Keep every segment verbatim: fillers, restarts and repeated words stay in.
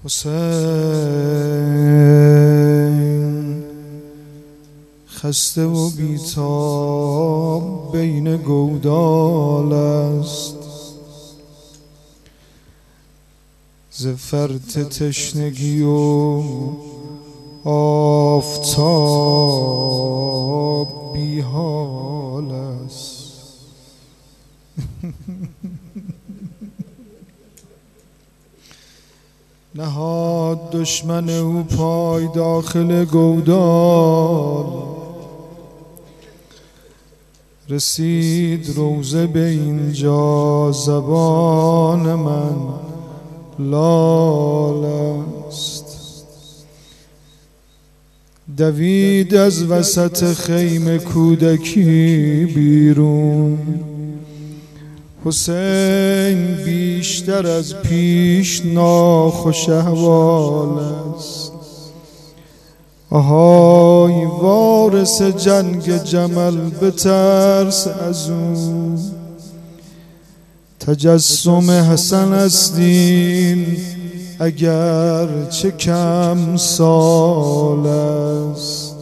حسین خسته و بیتاب بین گودال است، ز فرط تشنگی و آفتاب بی حال است. نهاد دشمن او پای داخل گودال، رسید روزه به اینجا زبان من لال است. دوید از وسط خیمه کودکی بیرون، حسین بیشتر از پیش ناخوش احوال است. آهای وارث جنگ جمل بترس از او، تجسم حسن استین اگر چه کم سال است.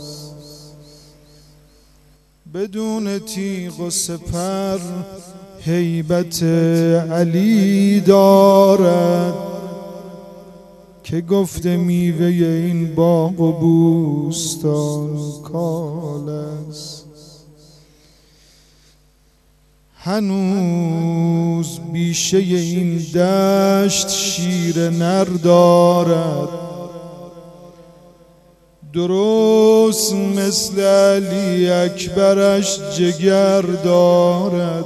بدون تیغ و سپر هیبت علی دارد، که گفته میوه این باغ و بوستان کال است. هنوز بیشه این دشت شیر نر دارد، درست مثل علی اکبرش جگر دارد.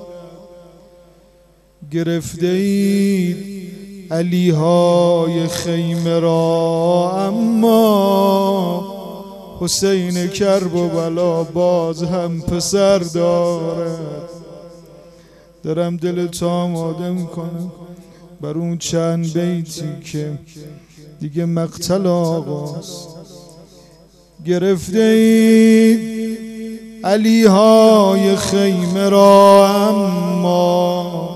گرفته اید علی های خیمه را، اما حسین کرب و بلا باز هم پسر دارد. دارم دل تو آماده میکنم بر اون چند بیتی که دیگه مقتل آغاز. گرفته اید علی های خیمه را، اما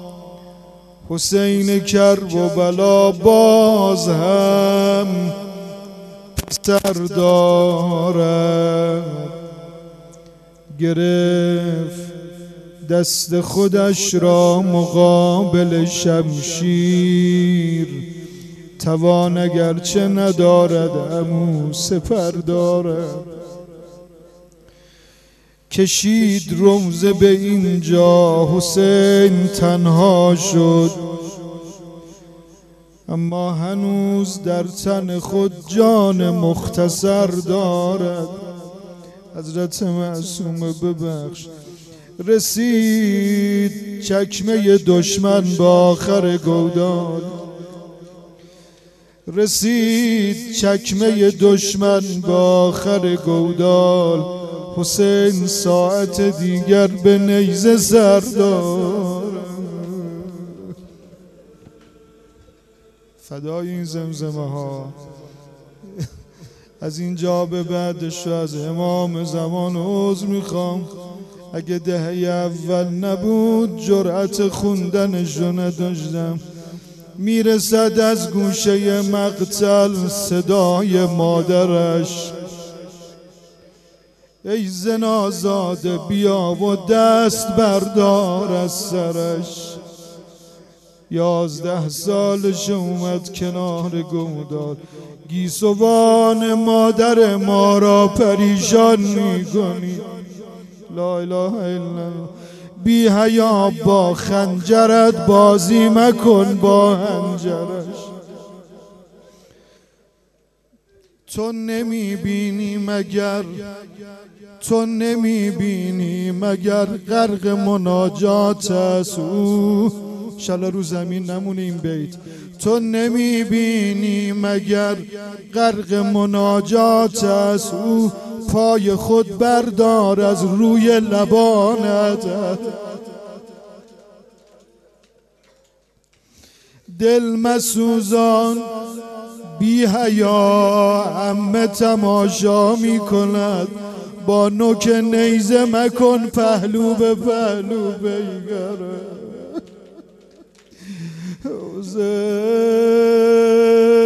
حسین کرب و بلا باز هم پسر دارد. گرفت دست خودش را مقابل شمشیر، توان اگرچه ندارد امو سپر دارد. کشید روزه به اینجا حسین تنها شد، اما هنوز در تن خود جان مختصر دارد. حضرت معصومه ببخش. رسید چکمه دشمن با آخر گودال، رسید چکمه دشمن با آخر گودال. حسین ساعت دیگر به نیزه سر دارد. فدای این زمزمه ها. از اینجا به بعدش از امام زمان عذر میخوام، اگه دهه اول نبود جرأت خوندنشو نداشتم. میرسد از گوشه مقتل صدای مادرش، ای زنازاده بیا و دست بردار از سرش. یازده سالش اومد کنار گودال، گیسوان مادر ما را پریشان میکنی. لا اله الا الله. بی حیا با خنجرت بازی مکن با خنجرش. تو نمی بینی مگر تو نمی بینی مگر غرق مناجات است او. انشالله رو زمین نمونه این بیت. تو نمی بینی مگر غرق مناجات است او. پای خود بردار از روی لبانت، دل مسوزان بی حیا عمه تماشا می کند. با نوک نیزه مکن پهلو به پهلو بیگره.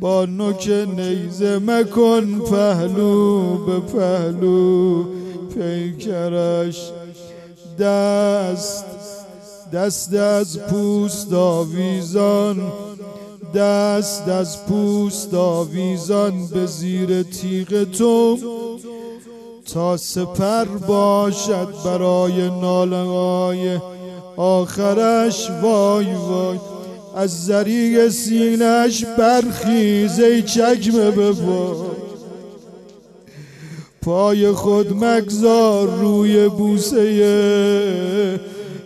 با نوک نیزه مکن پهلو به پهلو پیکرش. دست دست از پوست آویزان، دست از پوست آویزان به زیر تیغ تو، تا سپر باشد برای ناله های آخرش. وای وای از زریگ سینش برخیز ای چکمه به پای، پای خود مگذار روی بوسه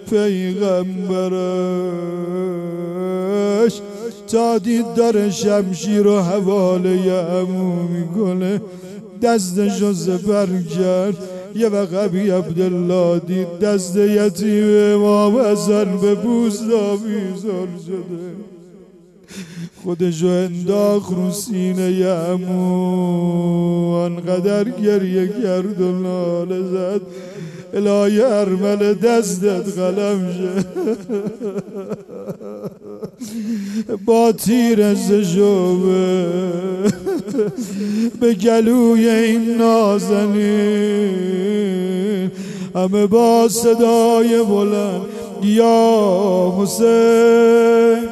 پیغمبرش. تا دید داره شمشیر و حواله عمو میکنه، دستشو سپر کرد. یه وقت ابی عبدالله دید دست یتیم امام حسن به پوست آویزان شده، خودشو انداخت رو سینه عمو، انقدر گریه کرد و ناله زد الهی ارمل دستت قلم شه. با تیر زشوبه به گلوی این نازنین، همه با صدای بلند یا حسین